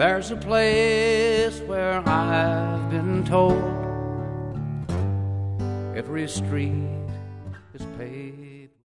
There's a place where I've been told every street is paved